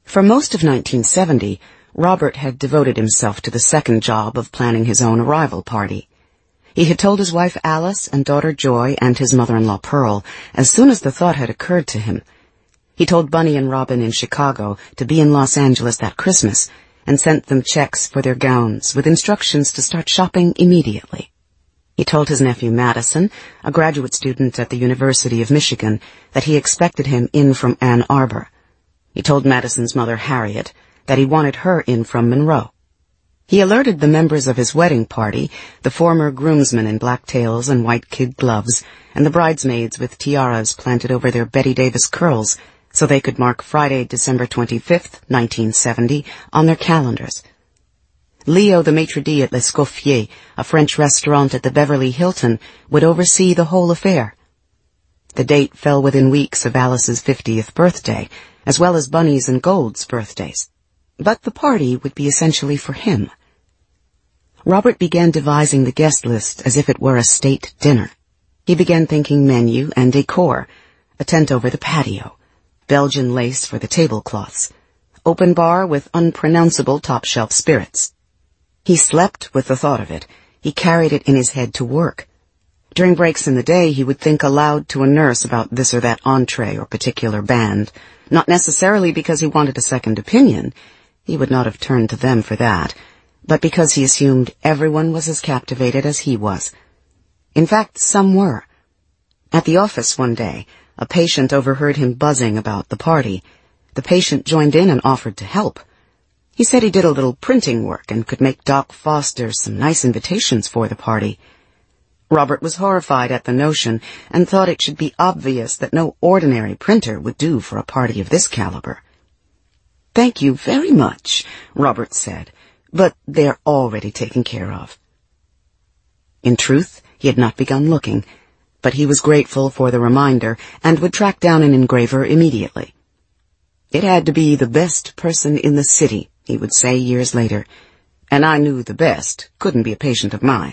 For most of 1970, Robert had devoted himself to the second job of planning his own arrival party. He had told his wife Alice and daughter Joy and his mother-in-law Pearl as soon as the thought had occurred to him. He told Bunny and Robin in Chicago to be in Los Angeles that Christmas and sent them checks for their gowns with instructions to start shopping immediately. He told his nephew Madison, a graduate student at the University of Michigan, that he expected him in from Ann Arbor. He told Madison's mother Harriet that he wanted her in from Monroe. He alerted the members of his wedding party, the former groomsmen in black tails and white kid gloves, and the bridesmaids with tiaras planted over their Betty Davis curls, so they could mark Friday, December 25th, 1970, on their calendars. Leo, the maitre d' at L'Escoffier, a French restaurant at the Beverly Hilton, would oversee the whole affair. The date fell within weeks of Alice's 50th birthday, as well as Bunny's and Gold's birthdays. But the party would be essentially for him. Robert began devising the guest list as if it were a state dinner. He began thinking menu and decor, a tent over the patio, Belgian lace for the tablecloths, open bar with unpronounceable top-shelf spirits. He slept with the thought of it. He carried it in his head to work. During breaks in the day, he would think aloud to a nurse about this or that entree or particular band, not necessarily because he wanted a second opinion. He would not have turned to them for that, but because he assumed everyone was as captivated as he was. In fact, some were. At the office one day, a patient overheard him buzzing about the party. The patient joined in and offered to help. He said he did a little printing work and could make Doc Foster some nice invitations for the party. Robert was horrified at the notion and thought it should be obvious that no ordinary printer would do for a party of this caliber. "Thank you very much," Robert said, "but they're already taken care of." In truth, he had not begun looking, but he was grateful for the reminder and would track down an engraver immediately. "It had to be the best person in the city," he would say years later, "and I knew the best couldn't be a patient of mine."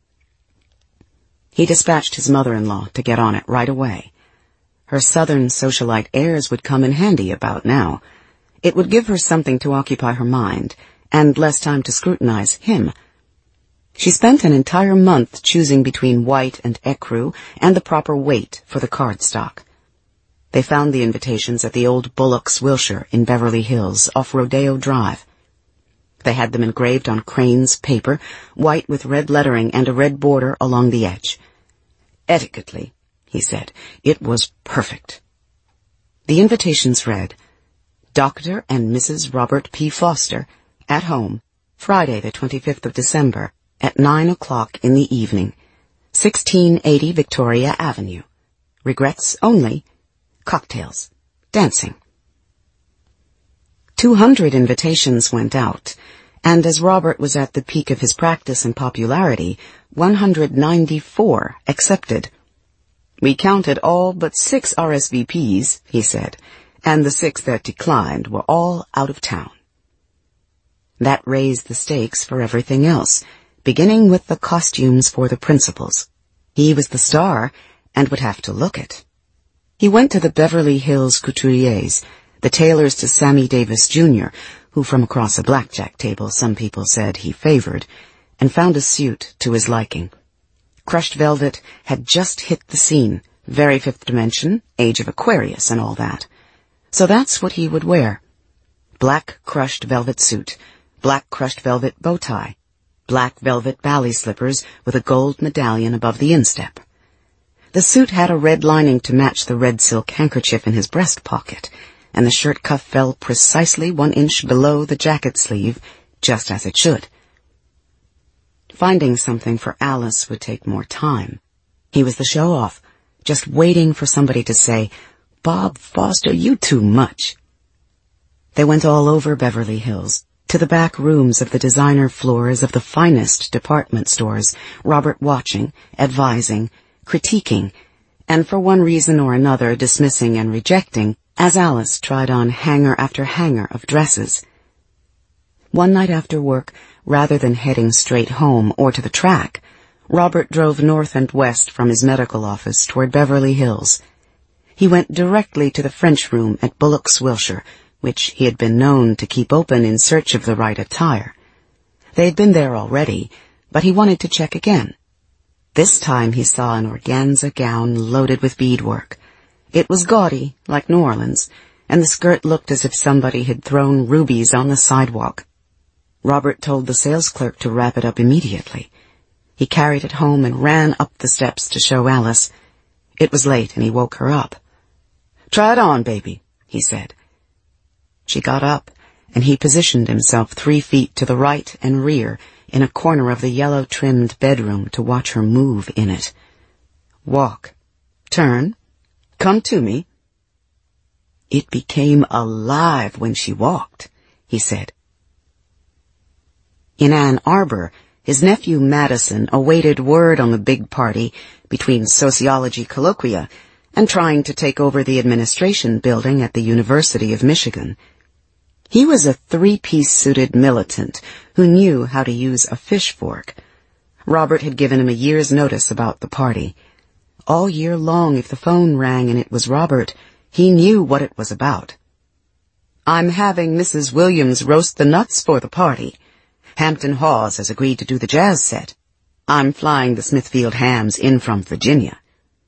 He dispatched his mother-in-law to get on it right away. Her southern socialite airs would come in handy about now. It would give her something to occupy her mind, and less time to scrutinize him. She spent an entire month choosing between white and ecru and the proper weight for the cardstock. They found the invitations at the old Bullock's Wilshire in Beverly Hills off Rodeo Drive. They had them engraved on cranes paper, white with red lettering and a red border along the edge. "Etiquetely," he said, "it was perfect." The invitations read, "Dr. and Mrs. Robert P. Foster, at home, Friday the 25th of December, at 9 o'clock in the evening, 1680 Victoria Avenue. Regrets only, cocktails, dancing." 200 invitations went out, and as Robert was at the peak of his practice and popularity, 194 accepted. "We counted all but 6 RSVPs, he said, and the 6 that declined were all out of town. That raised the stakes for everything else, beginning with the costumes for the principals. He was the star and would have to look it. He went to the Beverly Hills couturiers, the tailors to Sammy Davis, Jr., who from across a blackjack table some people said he favored, and found a suit to his liking. Crushed velvet had just hit the scene, very fifth dimension, age of Aquarius and all that. So that's what he would wear. Black crushed velvet suit, black crushed velvet bow tie, black velvet bally slippers with a gold medallion above the instep. The suit had a red lining to match the red silk handkerchief in his breast pocket, and the shirt cuff fell precisely 1 inch below the jacket sleeve, just as it should. Finding something for Alice would take more time. He was the show-off, just waiting for somebody to say, "Bob Foster, you too much." They went all over Beverly Hills, to the back rooms of the designer floors of the finest department stores, Robert watching, advising, critiquing, and for one reason or another dismissing and rejecting, as Alice tried on hanger after hanger of dresses. One night after work, rather than heading straight home or to the track, Robert drove north and west from his medical office toward Beverly Hills. He went directly to the French room at Bullock's Wilshire, which he had been known to keep open in search of the right attire. They had been there already, but he wanted to check again. This time he saw an organza gown loaded with beadwork. It was gaudy, like New Orleans, and the skirt looked as if somebody had thrown rubies on the sidewalk. Robert told the sales clerk to wrap it up immediately. He carried it home and ran up the steps to show Alice. It was late and he woke her up. "Try it on, baby," he said. She got up, and he positioned himself 3 feet to the right and rear in a corner of the yellow-trimmed bedroom to watch her move in it. "Walk. Turn. Come to me." "It became alive when she walked," he said. In Ann Arbor, his nephew Madison awaited word on the big party between sociology colloquia and trying to take over the administration building at the University of Michigan. He was a 3-piece suited militant who knew how to use a fish fork. Robert had given him a year's notice about the party. All year long, if the phone rang and it was Robert, he knew what it was about. "I'm having Mrs. Williams roast the nuts for the party. Hampton Hawes has agreed to do the jazz set. I'm flying the Smithfield hams in from Virginia."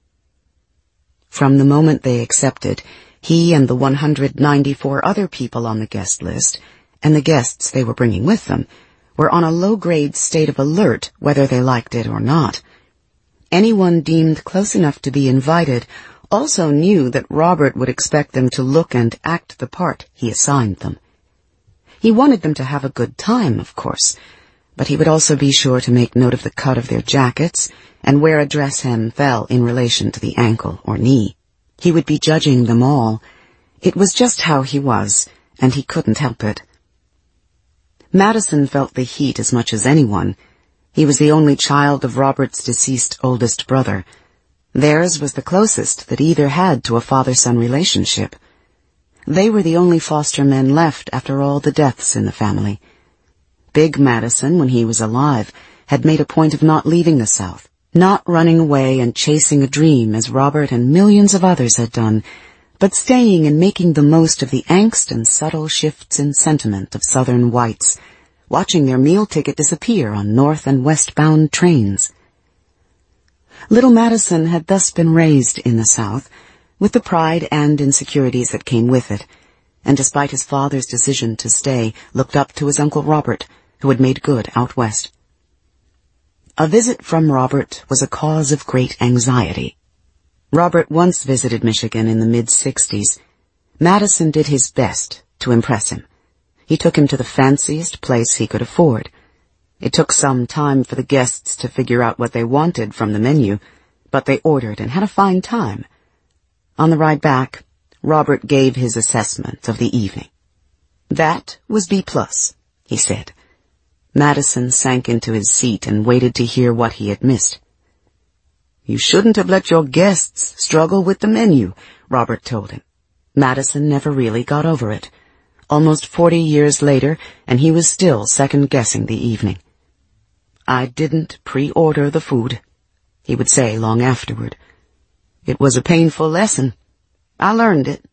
From the moment they accepted, he and the 194 other people on the guest list, and the guests they were bringing with them, were on a low-grade state of alert whether they liked it or not. Anyone deemed close enough to be invited also knew that Robert would expect them to look and act the part he assigned them. He wanted them to have a good time, of course, but he would also be sure to make note of the cut of their jackets and where a dress hem fell in relation to the ankle or knee. He would be judging them all. It was just how he was, and he couldn't help it. Madison felt the heat as much as anyone. He was the only child of Robert's deceased oldest brother. Theirs was the closest that either had to a father-son relationship. They were the only foster men left after all the deaths in the family. Big Madison, when he was alive, had made a point of not leaving the South, not running away and chasing a dream as Robert and millions of others had done, but staying and making the most of the angst and subtle shifts in sentiment of Southern whites, watching their meal ticket disappear on north and westbound trains. Little Madison had thus been raised in the South, with the pride and insecurities that came with it, and despite his father's decision to stay, looked up to his Uncle Robert, who had made good out west. A visit from Robert was a cause of great anxiety. Robert once visited Michigan in the mid-60s. Madison did his best to impress him. He took him to the fanciest place he could afford. It took some time for the guests to figure out what they wanted from the menu, but they ordered and had a fine time. On the ride back, Robert gave his assessment of the evening. "That was B+, he said. Madison sank into his seat and waited to hear what he had missed. "You shouldn't have let your guests struggle with the menu," Robert told him. Madison never really got over it. Almost 40 years later, and he was still second-guessing the evening. "I didn't pre-order the food," he would say long afterward. "It was a painful lesson. I learned it."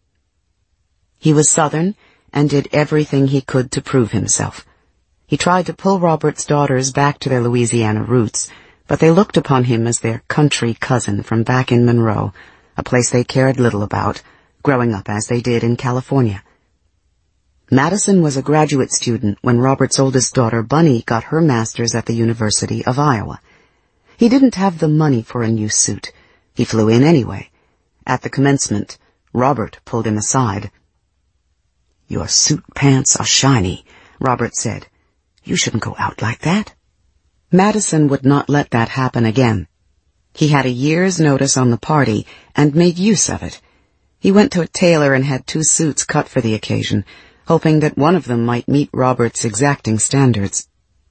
He was Southern and did everything he could to prove himself. He tried to pull Robert's daughters back to their Louisiana roots, but they looked upon him as their country cousin from back in Monroe, a place they cared little about, growing up as they did in California. Madison was a graduate student when Robert's oldest daughter, Bunny, got her master's at the University of Iowa. He didn't have the money for a new suit. He flew in anyway. At the commencement, Robert pulled him aside. "Your suit pants are shiny," Robert said. "You shouldn't go out like that." Madison would not let that happen again. He had a year's notice on the party and made use of it. He went to a tailor and had 2 suits cut for the occasion, hoping that one of them might meet Robert's exacting standards.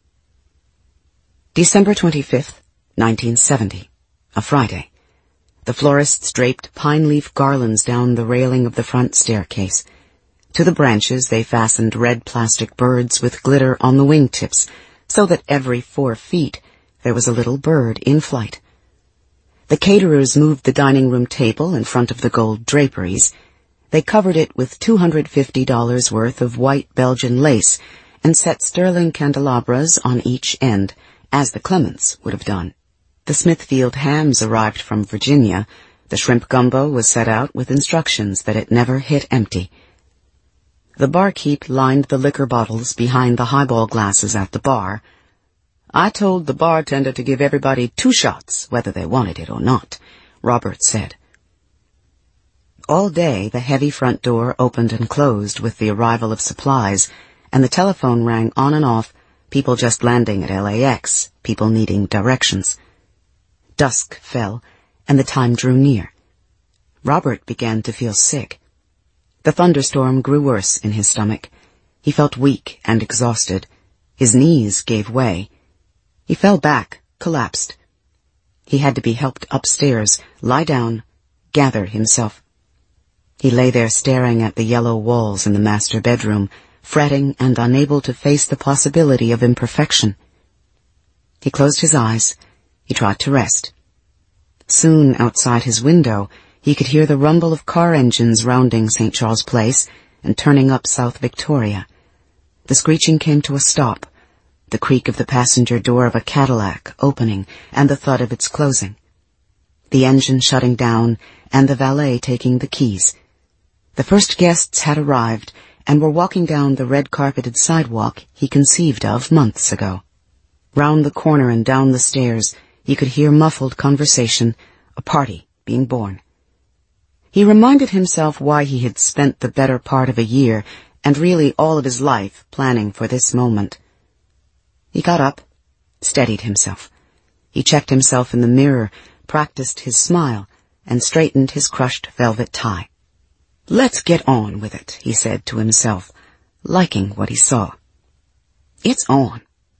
December 25th, 1970, a Friday. The florists draped pine-leaf garlands down the railing of the front staircase. To the branches they fastened red plastic birds with glitter on the wingtips, so that every 4 feet there was a little bird in flight. The caterers moved the dining room table in front of the gold draperies, They covered it with $250 worth of white Belgian lace and set sterling candelabras on each end, as the Clements would have done. The Smithfield hams arrived from Virginia. The shrimp gumbo was set out with instructions that it never hit empty. The barkeep lined the liquor bottles behind the highball glasses at the bar. "I told the bartender to give everybody 2 shots, whether they wanted it or not," Robert said. All day, the heavy front door opened and closed with the arrival of supplies, and the telephone rang on and off, people just landing at LAX, people needing directions. Dusk fell, and the time drew near. Robert began to feel sick. The thunderstorm grew worse in his stomach. He felt weak and exhausted. His knees gave way. He fell back, collapsed. He had to be helped upstairs, lie down, gather himself. He lay there staring at the yellow walls in the master bedroom, fretting and unable to face the possibility of imperfection. He closed his eyes. He tried to rest. Soon outside his window, he could hear the rumble of car engines rounding St. Charles Place and turning up South Victoria. The screeching came to a stop, the creak of the passenger door of a Cadillac opening and the thud of its closing. The engine shutting down and the valet taking the keys. The first guests had arrived and were walking down the red-carpeted sidewalk he conceived of months ago. Round the corner and down the stairs, he could hear muffled conversation, a party being born. He reminded himself why he had spent the better part of a year, and really all of his life, planning for this moment. He got up, steadied himself. He checked himself in the mirror, practiced his smile, and straightened his crushed velvet tie. "Let's get on with it," he said to himself, liking what he saw. "It's on."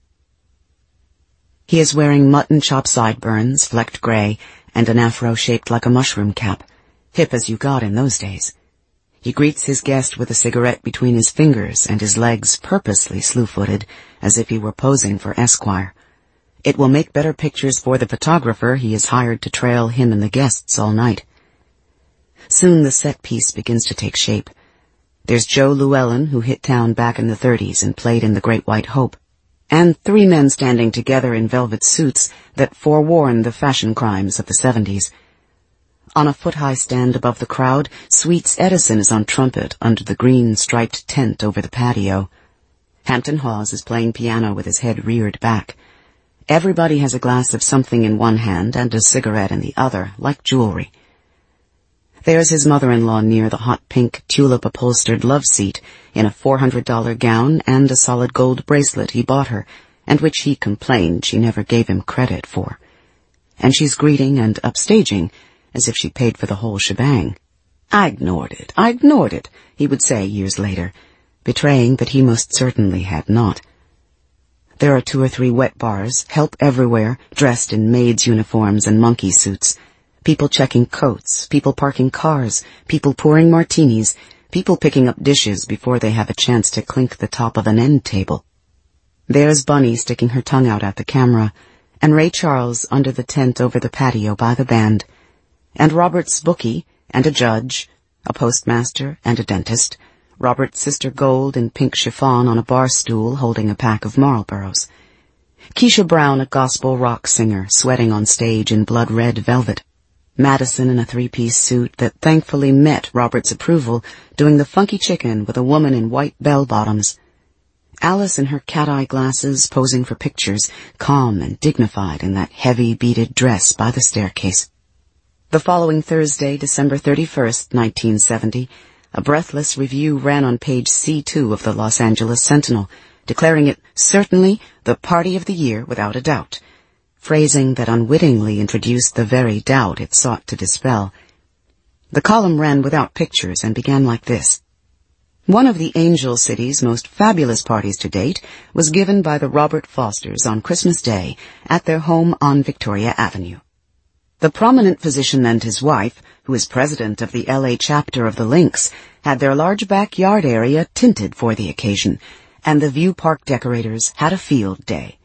He is wearing mutton chop sideburns, flecked gray, and an afro shaped like a mushroom cap, hip as you got in those days. He greets his guest with a cigarette between his fingers and his legs purposely slew-footed, as if he were posing for Esquire. It will make better pictures for the photographer he has hired to trail him and the guests all night. Soon the set piece begins to take shape. There's Joe Llewellyn, who hit town back in the 30s and played in The Great White Hope, and 3 men standing together in velvet suits that forewarn the fashion crimes of the 70s. On a foot-high stand above the crowd, Sweets Edison is on trumpet under the green striped tent over the patio. Hampton Hawes is playing piano with his head reared back. Everybody has a glass of something in one hand and a cigarette in the other, like jewelry. There's his mother-in-law near the hot pink tulip-upholstered love seat in a $400 gown and a solid gold bracelet he bought her, and which he complained she never gave him credit for. And she's greeting and upstaging as if she paid for the whole shebang. I ignored it, he would say years later, betraying that he most certainly had not. There are 2 or 3 wet bars, help everywhere, dressed in maids' uniforms and monkey suits. People checking coats, people parking cars, people pouring martinis, people picking up dishes before they have a chance to clink the top of an end table. There's Bunny sticking her tongue out at the camera, and Ray Charles under the tent over the patio by the band, and Robert's bookie, and a judge, a postmaster, and a dentist, Robert's sister Gold in pink chiffon on a bar stool holding a pack of Marlboros. Keisha Brown, a gospel rock singer, sweating on stage in blood-red velvet. Madison in a 3-piece suit that thankfully met Robert's approval, doing the funky chicken with a woman in white bell-bottoms. Alice in her cat-eye glasses posing for pictures, calm and dignified in that heavy beaded dress by the staircase. The following Thursday, December 31st, 1970, a breathless review ran on page C2 of the Los Angeles Sentinel, declaring it certainly the party of the year without a doubt, phrasing that unwittingly introduced the very doubt it sought to dispel. The column ran without pictures and began like this. One of the Angel City's most fabulous parties to date was given by the Robert Fosters on Christmas Day at their home on Victoria Avenue. The prominent physician and his wife, who is president of the LA chapter of the Lynx, had their large backyard area tinted for the occasion, and the View Park decorators had a field day.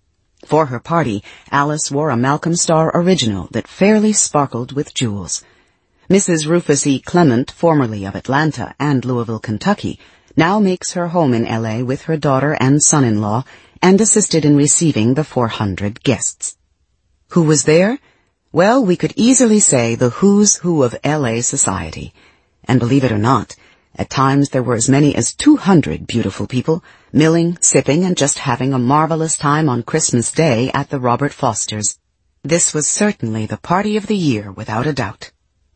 For her party, Alice wore a Malcolm Starr original that fairly sparkled with jewels. Mrs. Rufus E. Clement, formerly of Atlanta and Louisville, Kentucky, now makes her home in L.A. with her daughter and son-in-law and assisted in receiving the 400 guests. Who was there? Well, we could easily say the who's who of L.A. society. And believe it or not, at times there were as many as 200 beautiful people, milling, sipping, and just having a marvelous time on Christmas Day at the Robert Fosters. This was certainly the party of the year, without a doubt.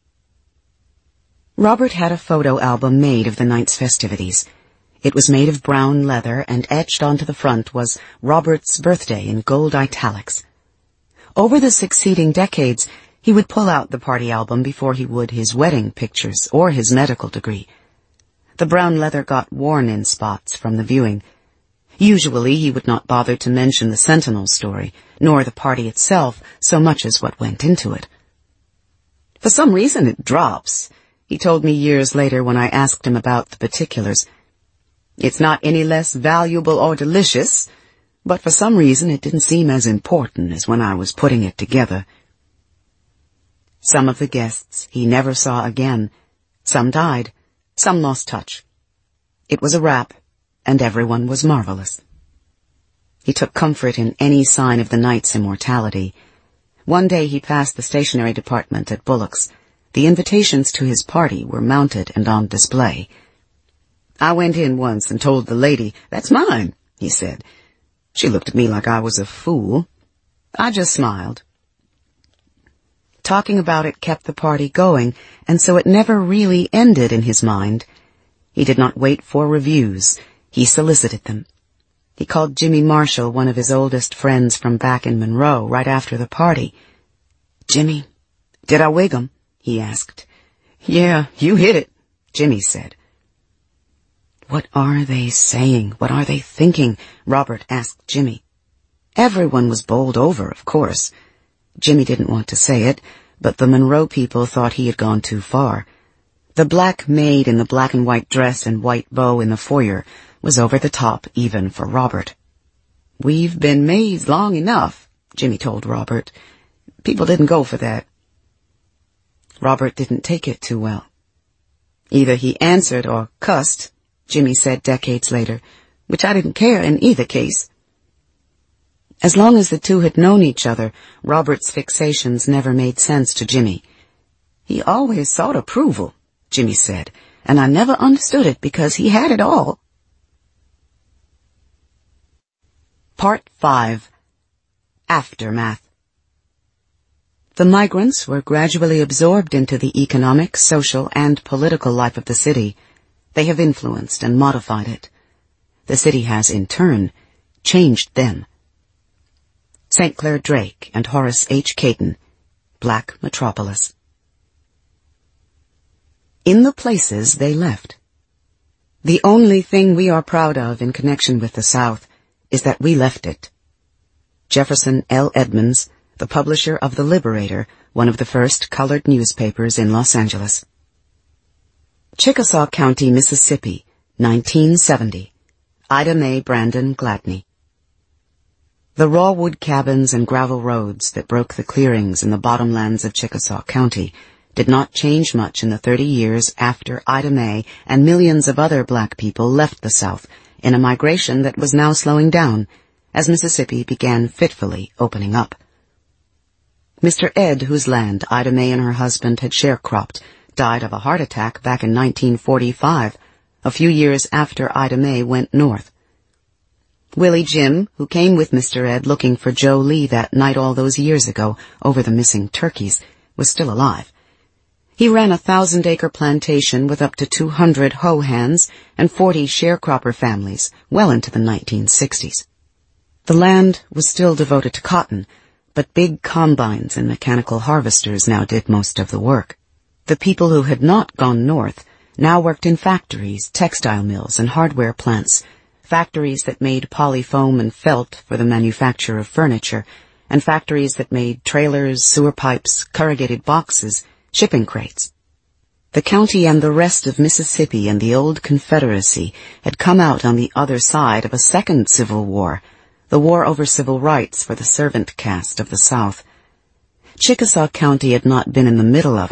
Robert had a photo album made of the night's festivities. It was made of brown leather, and etched onto the front was Robert's birthday in gold italics. Over the succeeding decades, he would pull out the party album before he would his wedding pictures or his medical degree. The brown leather got worn in spots from the viewing. Usually he would not bother to mention the Sentinel story, nor the party itself, so much as what went into it. For some reason it drops, he told me years later when I asked him about the particulars. It's not any less valuable or delicious, but for some reason it didn't seem as important as when I was putting it together. Some of the guests he never saw again. Some died. Some lost touch. It was a wrap, and everyone was marvelous. He took comfort in any sign of the night's immortality. One day he passed the stationery department at Bullock's. The invitations to his party were mounted and on display. I went in once and told the lady, "That's mine," he said. She looked at me like I was a fool. I just smiled. Talking about it kept the party going, and so it never really ended in his mind. He did not wait for reviews. He solicited them. He called Jimmy Marshall, one of his oldest friends from back in Monroe, right after the party. "Jimmy, did I wig 'em?" he asked. "Yeah, you hit it," Jimmy said. "What are they saying? What are they thinking?" Robert asked Jimmy. Everyone was bowled over, of course. Jimmy didn't want to say it, but the Monroe people thought he had gone too far. The black maid in the black and white dress and white bow in the foyer was over the top even for Robert. "We've been maids long enough," Jimmy told Robert. "People didn't go for that." Robert didn't take it too well. Either he answered or cussed, Jimmy said decades later, which I didn't care in either case. As long as the two had known each other, Robert's fixations never made sense to Jimmy. "He always sought approval," Jimmy said, "and I never understood it because he had it all." Part 5. Aftermath. The migrants were gradually absorbed into the economic, social, and political life of the city. They have influenced and modified it. The city has, in turn, changed them. St. Clair Drake and Horace H. Caton, Black Metropolis. In the places they left. The only thing we are proud of in connection with the South is that we left it. Jefferson L. Edmonds, the publisher of The Liberator, one of the first colored newspapers in Los Angeles. Chickasaw County, Mississippi, 1970. Ida Mae Brandon Gladney. The raw wood cabins and gravel roads that broke the clearings in the bottomlands of Chickasaw County did not change much in the 30 years after Ida Mae and millions of other black people left the South in a migration that was now slowing down as Mississippi began fitfully opening up. Mr. Ed, whose land Ida Mae and her husband had sharecropped, died of a heart attack back in 1945, a few years after Ida Mae went north. Willie Jim, who came with Mr. Ed looking for Joe Lee that night all those years ago over the missing turkeys, was still alive. He ran a 1,000-acre plantation with up to 200 hoe hands and 40 sharecropper families well into the 1960s. The land was still devoted to cotton, but big combines and mechanical harvesters now did most of the work. The people who had not gone north now worked in factories, textile mills, and hardware plants, factories that made polyfoam and felt for the manufacture of furniture, and factories that made trailers, sewer pipes, corrugated boxes, shipping crates. The county and the rest of Mississippi and the old Confederacy had come out on the other side of a second civil war, the war over civil rights for the servant caste of the South. Chickasaw County had not been in the middle of it,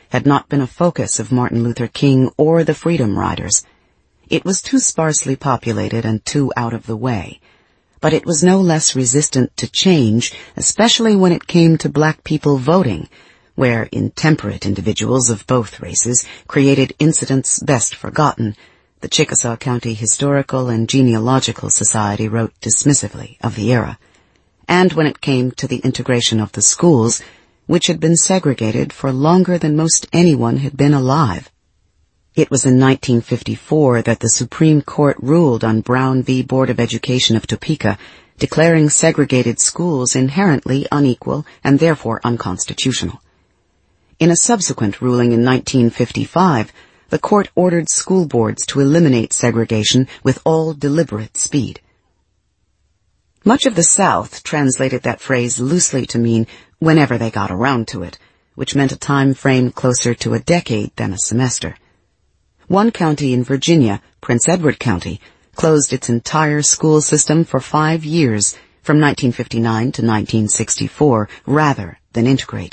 had not been a focus of Martin Luther King or the Freedom Riders. It was too sparsely populated and too out of the way. But it was no less resistant to change, especially when it came to black people voting, where intemperate individuals of both races created incidents best forgotten. The Chickasaw County Historical and Genealogical Society wrote dismissively of the era. And when it came to the integration of the schools, which had been segregated for longer than most anyone had been alive. It was in 1954 that the Supreme Court ruled on Brown v. Board of Education of Topeka, declaring segregated schools inherently unequal and therefore unconstitutional. In a subsequent ruling in 1955, the court ordered school boards to eliminate segregation with all deliberate speed. Much of the South translated that phrase loosely to mean whenever they got around to it, which meant a time frame closer to a decade than a semester. One county in Virginia, Prince Edward County, closed its entire school system for 5 years, from 1959 to 1964, rather than integrate.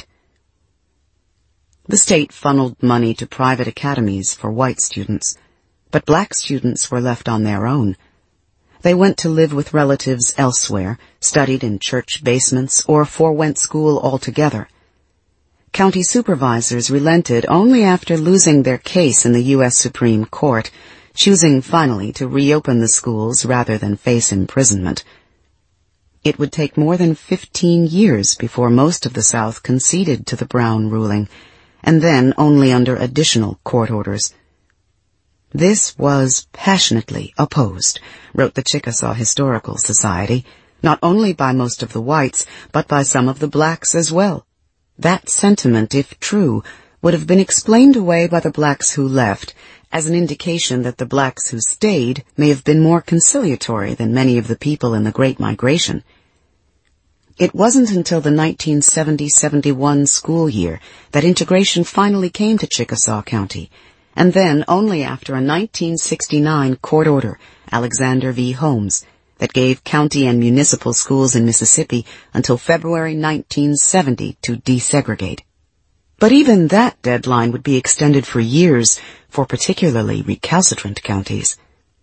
The state funneled money to private academies for white students, but black students were left on their own. They went to live with relatives elsewhere, studied in church basements, or forewent school altogether. County supervisors relented only after losing their case in the U.S. Supreme Court, choosing finally to reopen the schools rather than face imprisonment. It would take more than 15 years before most of the South conceded to the Brown ruling, and then only under additional court orders. This was passionately opposed, wrote the Chickasaw Historical Society, not only by most of the whites, but by some of the blacks as well. That sentiment, if true, would have been explained away by the blacks who left, as an indication that the blacks who stayed may have been more conciliatory than many of the people in the Great Migration. It wasn't until the 1970-71 school year that integration finally came to Chickasaw County, and then only after a 1969 court order, Alexander v. Holmes, that gave county and municipal schools in Mississippi until February 1970 to desegregate. But even that deadline would be extended for years for particularly recalcitrant counties.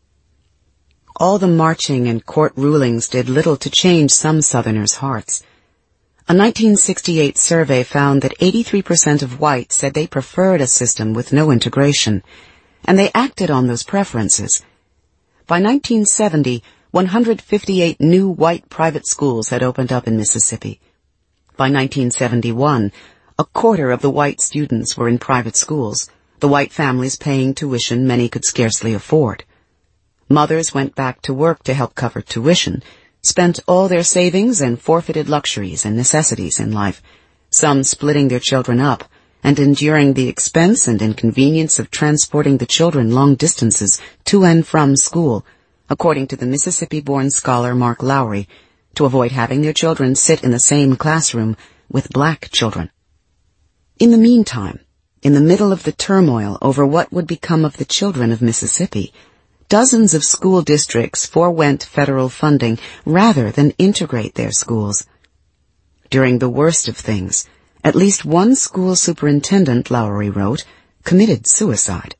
All the marching and court rulings did little to change some Southerners' hearts. A 1968 survey found that 83% of whites said they preferred a system with no integration, and they acted on those preferences. By 1970, 158 new white private schools had opened up in Mississippi. By 1971, a quarter of the white students were in private schools, the white families paying tuition many could scarcely afford. Mothers went back to work to help cover tuition, spent all their savings and forfeited luxuries and necessities in life, some splitting their children up and enduring the expense and inconvenience of transporting the children long distances to and from school, according to the Mississippi-born scholar Mark Lowry, to avoid having their children sit in the same classroom with black children. In the meantime, in the middle of the turmoil over what would become of the children of Mississippi, dozens of school districts forewent federal funding rather than integrate their schools. During the worst of things, at least one school superintendent, Lowry wrote, committed suicide.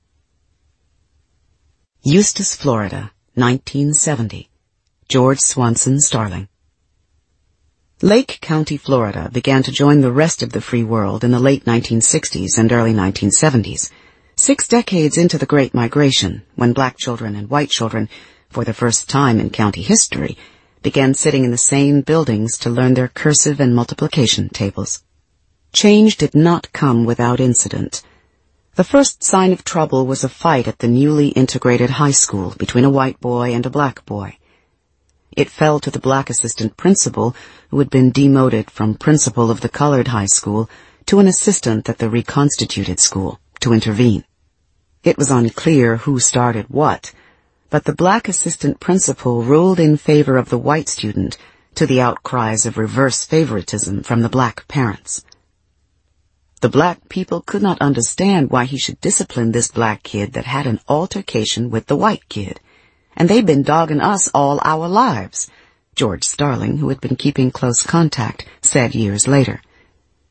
Eustis, Florida, 1970. George Swanson Starling. Lake County, Florida began to join the rest of the free world in the late 1960s and early 1970s. 6 decades into the Great Migration, when black children and white children, for the first time in county history, began sitting in the same buildings to learn their cursive and multiplication tables. Change did not come without incident. The first sign of trouble was a fight at the newly integrated high school between a white boy and a black boy. It fell to the black assistant principal, who had been demoted from principal of the colored high school to an assistant at the reconstituted school, to intervene. It was unclear who started what, but the black assistant principal ruled in favor of the white student, to the outcries of reverse favoritism from the black parents. The black people could not understand why he should discipline this black kid that had an altercation with the white kid. And they'd been dogging us all our lives, George Starling, who had been keeping close contact, said years later.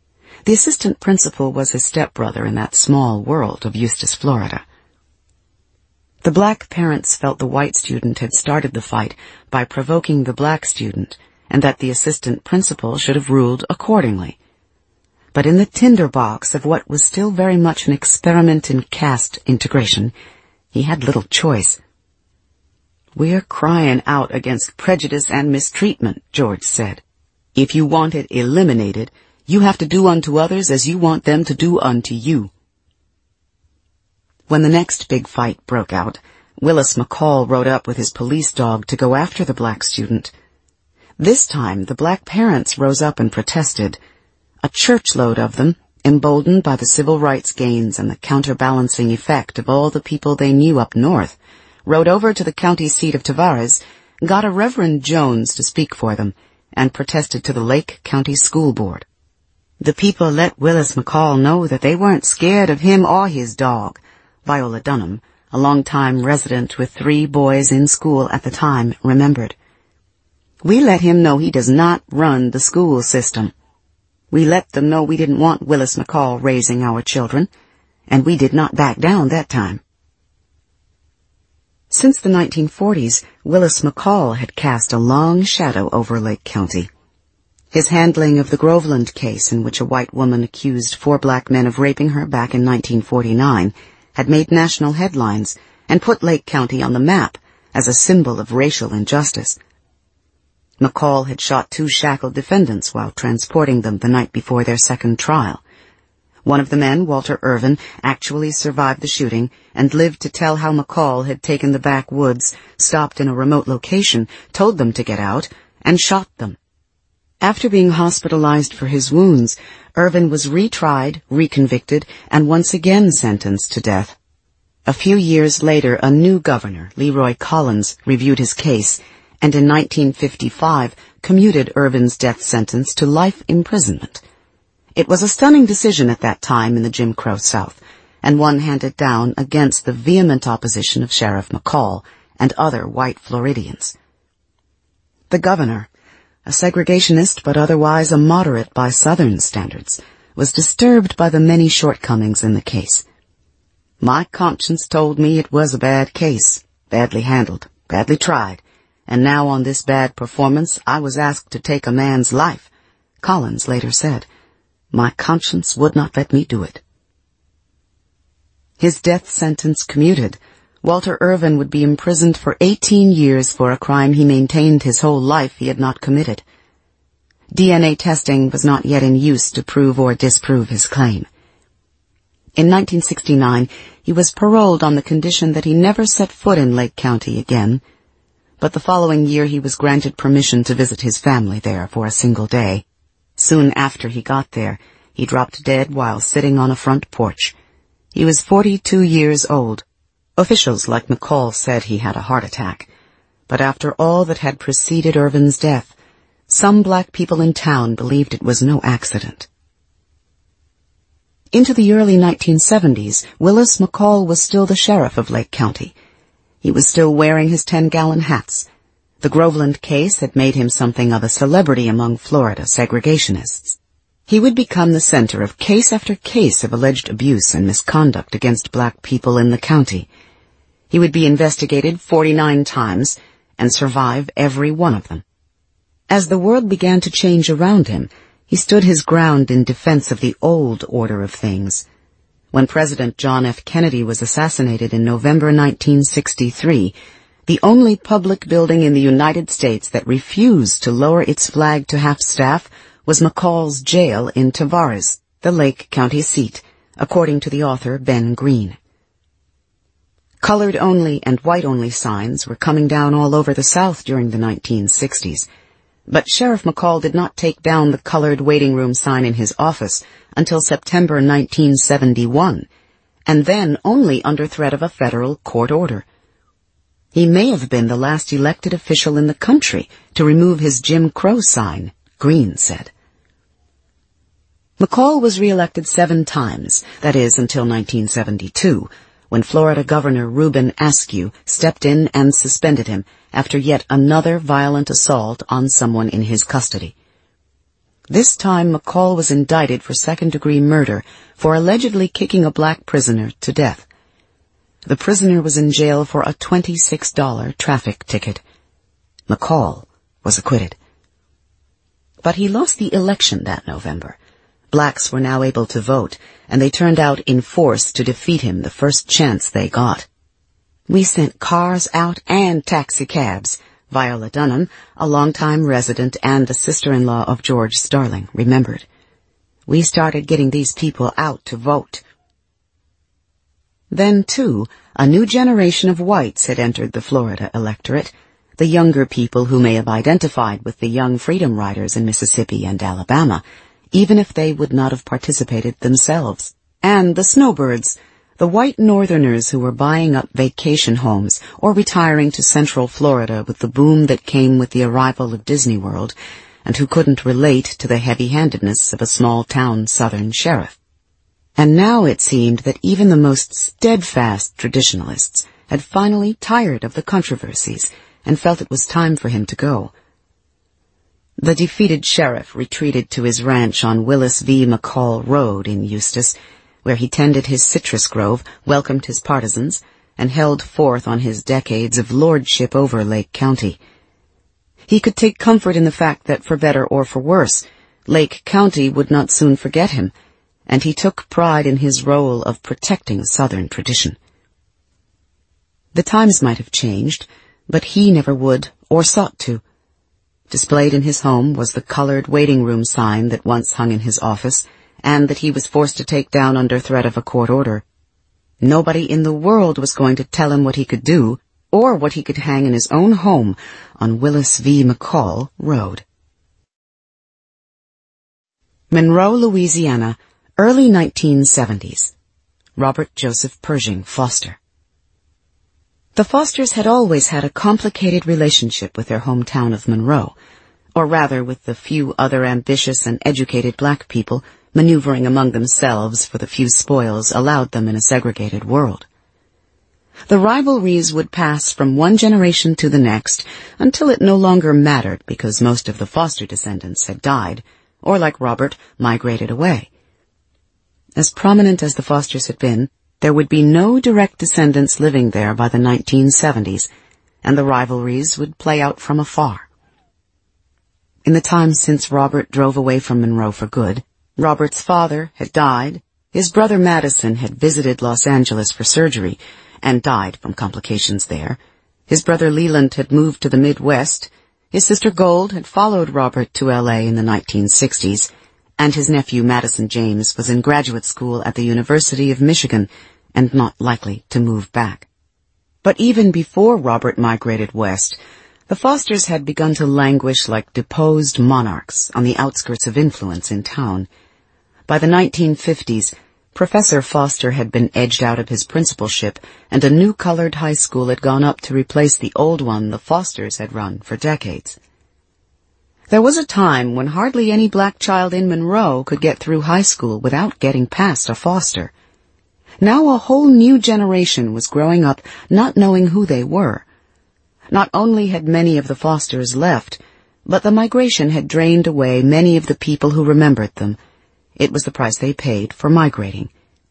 The assistant principal was his stepbrother in that small world of Eustis, Florida. The black parents felt the white student had started the fight by provoking the black student, and that the assistant principal should have ruled accordingly. But in the tinderbox of what was still very much an experiment in caste integration, he had little choice. "We're crying out against prejudice and mistreatment," George said. "If you want it eliminated, you have to do unto others as you want them to do unto you." When the next big fight broke out, Willis McCall rode up with his police dog to go after the black student. This time, the black parents rose up and protested. A churchload of them, emboldened by the civil rights gains and the counterbalancing effect of all the people they knew up north, rode over to the county seat of Tavares, got a Reverend Jones to speak for them, and protested to the Lake County School Board. The people let Willis McCall know that they weren't scared of him or his dog. Viola Dunham, a long-time resident with 3 boys in school at the time, remembered. "We let him know he does not run the school system. We let them know we didn't want Willis McCall raising our children, and we did not back down that time." Since the 1940s, Willis McCall had cast a long shadow over Lake County. His handling of the Groveland case, in which a white woman accused 4 black men of raping her back in 1949, had made national headlines and put Lake County on the map as a symbol of racial injustice. McCall had shot 2 shackled defendants while transporting them the night before their second trial. One of the men, Walter Irvin, actually survived the shooting and lived to tell how McCall had taken the backwoods, stopped in a remote location, told them to get out, and shot them. After being hospitalized for his wounds, Irvin was retried, reconvicted, and once again sentenced to death. A few years later, a new governor, Leroy Collins, reviewed his case, and in 1955 commuted Irvin's death sentence to life imprisonment. It was a stunning decision at that time in the Jim Crow South, and one handed down against the vehement opposition of Sheriff McCall and other white Floridians. The governor, a segregationist but otherwise a moderate by Southern standards, was disturbed by the many shortcomings in the case. "My conscience told me it was a bad case, badly handled, badly tried, and now on this bad performance I was asked to take a man's life," Collins later said. "My conscience would not let me do it." His death sentence commuted, Walter Irvin would be imprisoned for 18 years for a crime he maintained his whole life he had not committed. DNA testing was not yet in use to prove or disprove his claim. In 1969, he was paroled on the condition that he never set foot in Lake County again, but the following year he was granted permission to visit his family there for a single day. Soon after he got there, he dropped dead while sitting on a front porch. He was 42 years old. Officials like McCall said he had a heart attack, but after all that had preceded Irvin's death, some black people in town believed it was no accident. Into the early 1970s, Willis McCall was still the sheriff of Lake County. He was still wearing his 10-gallon hats. The Groveland case had made him something of a celebrity among Florida segregationists. He would become the center of case after case of alleged abuse and misconduct against black people in the county. He would be investigated 49 times and survive every one of them. As the world began to change around him, he stood his ground in defense of the old order of things. When President John F. Kennedy was assassinated in November 1963, the only public building in the United States that refused to lower its flag to half-staff was McCall's jail in Tavares, the Lake County seat, according to the author Ben Green. Colored-only and white-only signs were coming down all over the South during the 1960s, but Sheriff McCall did not take down the colored waiting room sign in his office until September 1971, and then only under threat of a federal court order. He may have been the last elected official in the country to remove his Jim Crow sign, Green said. McCall was reelected 7 times, that is, until 1972, when Florida Governor Reuben Askew stepped in and suspended him after yet another violent assault on someone in his custody. This time McCall was indicted for second-degree murder for allegedly kicking a black prisoner to death. The prisoner was in jail for a $26 traffic ticket. McCall was acquitted. But he lost the election that November. Blacks were now able to vote, and they turned out in force to defeat him the first chance they got. "We sent cars out and taxicabs," Viola Dunham, a longtime resident and the sister-in-law of George Starling, remembered. "We started getting these people out to vote." Then, too, a new generation of whites had entered the Florida electorate, the younger people who may have identified with the young freedom riders in Mississippi and Alabama, even if they would not have participated themselves. And the snowbirds, the white northerners who were buying up vacation homes or retiring to Central Florida with the boom that came with the arrival of Disney World, and who couldn't relate to the heavy-handedness of a small-town southern sheriff. And now it seemed that even the most steadfast traditionalists had finally tired of the controversies and felt it was time for him to go. The defeated sheriff retreated to his ranch on Willis V. McCall Road in Eustis, where he tended his citrus grove, welcomed his partisans, and held forth on his decades of lordship over Lake County. He could take comfort in the fact that, for better or for worse, Lake County would not soon forget him, and he took pride in his role of protecting Southern tradition. The times might have changed, but he never would or sought to. Displayed in his home was the colored waiting room sign that once hung in his office, and that he was forced to take down under threat of a court order. Nobody in the world was going to tell him what he could do, or what he could hang in his own home on Willis V. McCall Road. Monroe, Louisiana, early 1970s. Robert Joseph Pershing Foster. The Fosters had always had a complicated relationship with their hometown of Monroe, or rather with the few other ambitious and educated black people maneuvering among themselves for the few spoils allowed them in a segregated world. The rivalries would pass from one generation to the next until it no longer mattered because most of the Foster descendants had died, or like Robert, migrated away. As prominent as the Fosters had been, there would be no direct descendants living there by the 1970s, and the rivalries would play out from afar. In the time since Robert drove away from Monroe for good, Robert's father had died, his brother Madison had visited Los Angeles for surgery and died from complications there, his brother Leland had moved to the Midwest, his sister Gold had followed Robert to L.A. in the 1960s, and his nephew Madison James was in graduate school at the University of Michigan and not likely to move back. But even before Robert migrated west, the Fosters had begun to languish like deposed monarchs on the outskirts of influence in town. By the 1950s, Professor Foster had been edged out of his principalship, and a new colored high school had gone up to replace the old one the Fosters had run for decades. There was a time when hardly any black child in Monroe could get through high school without getting past a Foster. Now a whole new generation was growing up not knowing who they were. Not only had many of the Fosters left, but the migration had drained away many of the people who remembered them. It was the price they paid for migrating.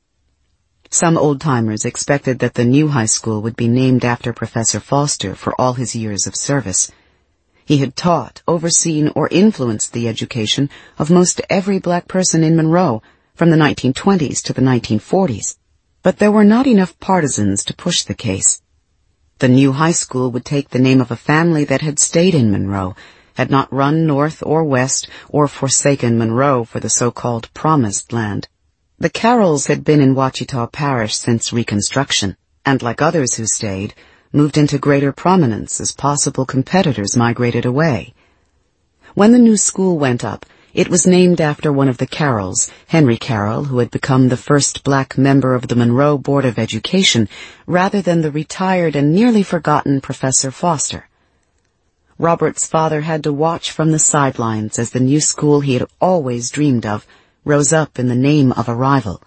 Some old-timers expected that the new high school would be named after Professor Foster for all his years of service. He had taught, overseen, or influenced the education of most every black person in Monroe from the 1920s to the 1940s. But there were not enough partisans to push the case. The new high school would take the name of a family that had stayed in Monroe, had not run north or west or forsaken Monroe for the so-called Promised Land. The Carrolls had been in Ouachita Parish since Reconstruction, and like others who stayed, moved into greater prominence as possible competitors migrated away. When the new school went up, it was named after one of the Carrolls, Henry Carroll, who had become the first black member of the Monroe Board of Education, rather than the retired and nearly forgotten Professor Foster. Robert's father had to watch from the sidelines as the new school he had always dreamed of rose up in the name of a rival.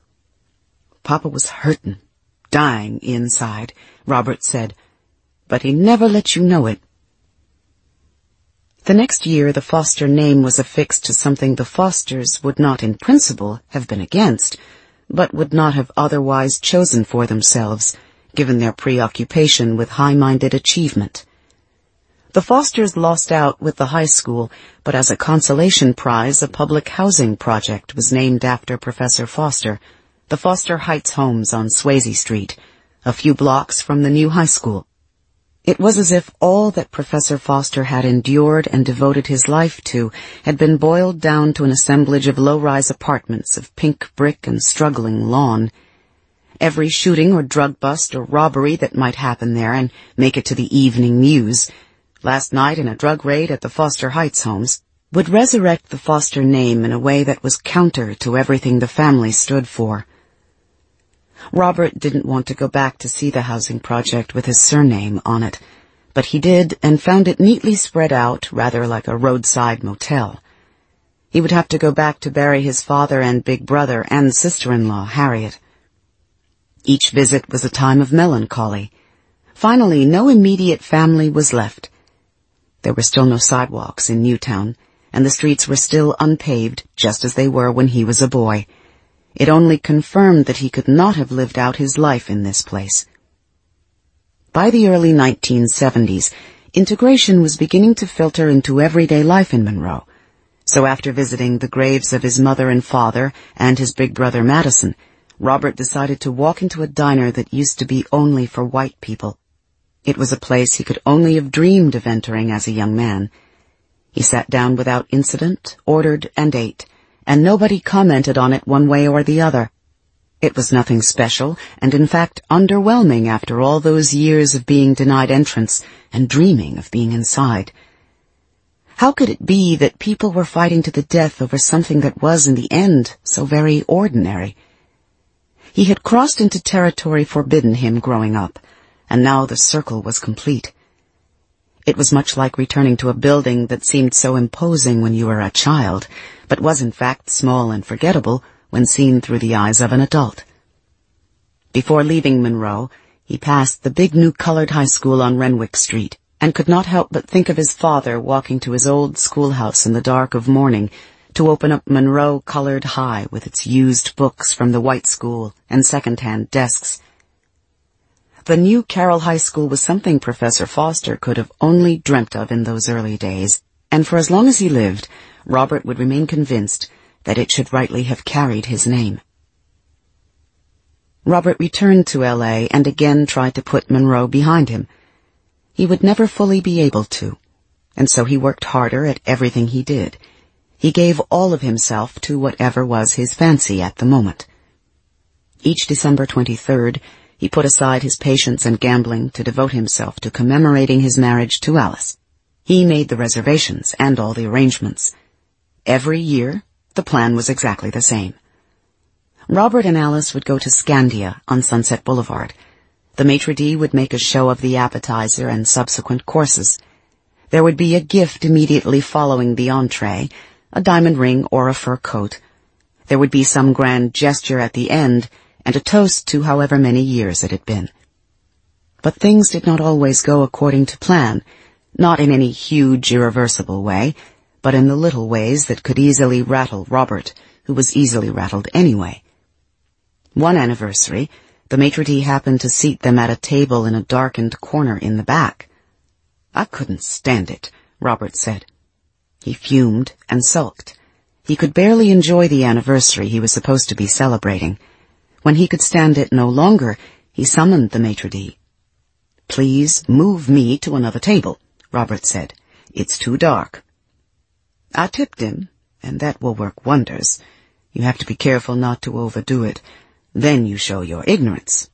Papa was hurtin', dying inside, Robert said, but he never let you know it. The next year, the Foster name was affixed to something the Fosters would not in principle have been against, but would not have otherwise chosen for themselves, given their preoccupation with high-minded achievement. The Fosters lost out with the high school, but as a consolation prize, a public housing project was named after Professor Foster, the Foster Heights homes on Swayze Street, a few blocks from the new high school. It was as if all that Professor Foster had endured and devoted his life to had been boiled down to an assemblage of low-rise apartments of pink brick and struggling lawn. Every shooting or drug bust or robbery that might happen there and make it to the Evening News, last night in a drug raid at the Foster Heights homes, would resurrect the Foster name in a way that was counter to everything the family stood for. Robert didn't want to go back to see the housing project with his surname on it, but he did and found it neatly spread out, rather like a roadside motel. He would have to go back to bury his father and big brother and sister-in-law, Harriet. Each visit was a time of melancholy. Finally, no immediate family was left. There were still no sidewalks in Newtown, and the streets were still unpaved, just as they were when he was a boy. It only confirmed that he could not have lived out his life in this place. By the early 1970s, integration was beginning to filter into everyday life in Monroe. So after visiting the graves of his mother and father and his big brother Madison, Robert decided to walk into a diner that used to be only for white people. It was a place he could only have dreamed of entering as a young man. He sat down without incident, ordered and ate, and nobody commented on it one way or the other. It was nothing special, and in fact underwhelming after all those years of being denied entrance and dreaming of being inside. How could it be that people were fighting to the death over something that was, in the end, so very ordinary? He had crossed into territory forbidden him growing up, and now the circle was complete. It was much like returning to a building that seemed so imposing when you were a child, but was in fact small and forgettable when seen through the eyes of an adult. Before leaving Monroe, he passed the big new colored high school on Renwick Street, and could not help but think of his father walking to his old schoolhouse in the dark of morning to open up Monroe Colored High with its used books from the white school and second-hand desks. The new Carroll High School was something Professor Foster could have only dreamt of in those early days, and for as long as he lived, Robert would remain convinced that it should rightly have carried his name. Robert returned to L.A. and again tried to put Monroe behind him. He would never fully be able to, and so he worked harder at everything he did. He gave all of himself to whatever was his fancy at the moment. Each December 23rd, he put aside his patience and gambling to devote himself to commemorating his marriage to Alice. He made the reservations and all the arrangements. Every year, the plan was exactly the same. Robert and Alice would go to Scandia on Sunset Boulevard. The maitre d' would make a show of the appetizer and subsequent courses. There would be a gift immediately following the entree, a diamond ring or a fur coat. There would be some grand gesture at the end, and a toast to however many years it had been. But things did not always go according to plan, not in any huge, irreversible way, but in the little ways that could easily rattle Robert, who was easily rattled anyway. One anniversary, the maitre d' happened to seat them at a table in a darkened corner in the back. "I couldn't stand it," Robert said. He fumed and sulked. He could barely enjoy the anniversary he was supposed to be celebrating. When he could stand it no longer, he summoned the maitre d'. "Please move me to another table," Robert said. "It's too dark." I tipped him, and that will work wonders. You have to be careful not to overdo it. Then you show your ignorance.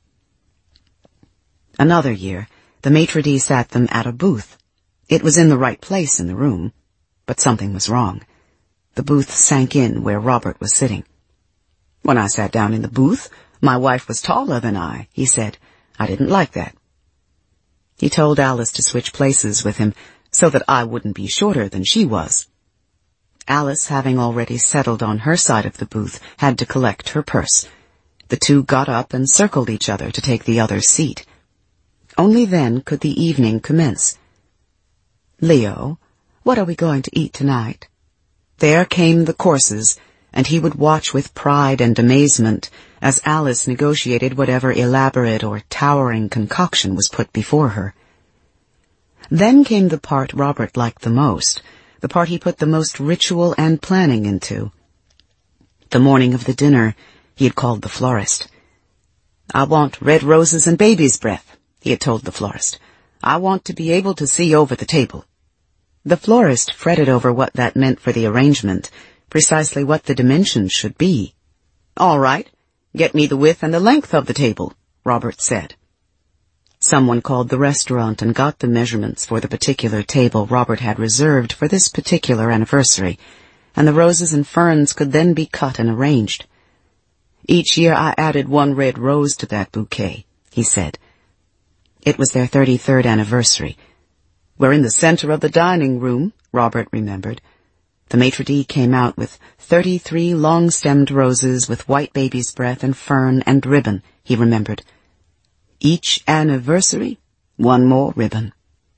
Another year, the maitre d' sat them at a booth. It was in the right place in the room, but something was wrong. The booth sank in where Robert was sitting. "When I sat down in the booth, my wife was taller than I," he said. "I didn't like that." He told Alice to switch places with him so that I wouldn't be shorter than she was. Alice, having already settled on her side of the booth, had to collect her purse. The two got up and circled each other to take the other's seat. Only then could the evening commence. "Leo, "What are we going to eat tonight?" There came the courses, and he would watch with pride and amazement as Alice negotiated whatever elaborate or towering concoction was put before her. Then came the part Robert liked the most, the part he put the most ritual and planning into. The morning of the dinner, he had called the florist. "I want red roses and baby's breath," he had told the florist. "I want to be able to see over the table." The florist fretted over what that meant for the arrangement, precisely what the dimensions should be. "All right, get me the width and the length of the table," Robert said. Someone called the restaurant and got the measurements for the particular table Robert had reserved for this particular anniversary, and the roses and ferns could then be cut and arranged. "Each year I added one red rose to that bouquet," he said. It was their 33rd anniversary. "We're in the center of the dining room," Robert remembered. The maitre d' came out with 33 long-stemmed roses with white baby's breath and fern and ribbon, he remembered. Each anniversary, one more ribbon.